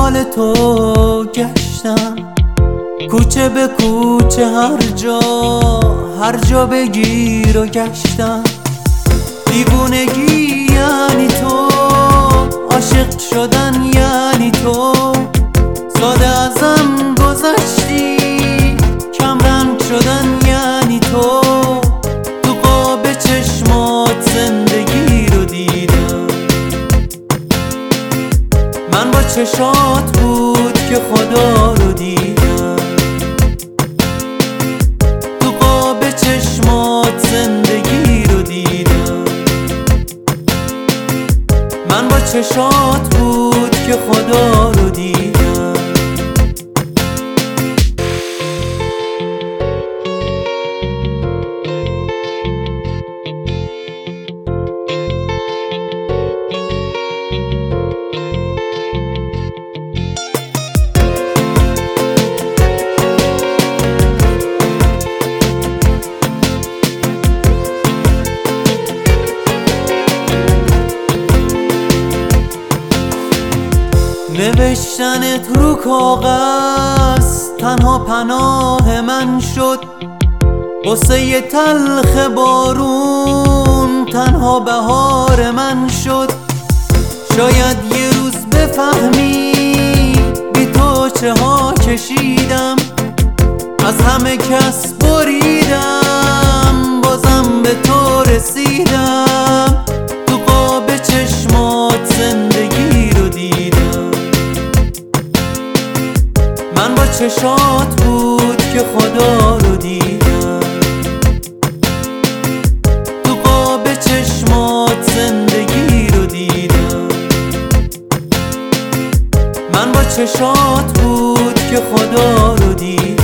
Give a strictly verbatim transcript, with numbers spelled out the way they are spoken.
دنبال تو گشتم، کوچه به کوچه هر جا هر جا بگیر و گشتم. دیوونگی یعنی تو، عاشق شدن یعنی تو، ساده ازم گذشتی کم رنگ شدن یعنی تو. تو قاب چشمات زندگی رو دیدم، من با چشات بود که خدا رو دیدم. تو قاب چشمات زندگی رو دیدم، من با چشات بود که خدا رو دیدم. نوشتنت رو کاغذ تنها پناه من شد، قصه تلخ بارون تنها بهار من شد. شاید یه روز بفهمی بی تو چه ها کشیدم، از همه کس بریدم بازم به تو رسیدم. تو قاب چشمات زندگی رو دیدم، من با چشات بود که خدا رو دیدم. تو قاب چشمات زندگی رو دیدم، من با چشات بود که خدا رو دیدم.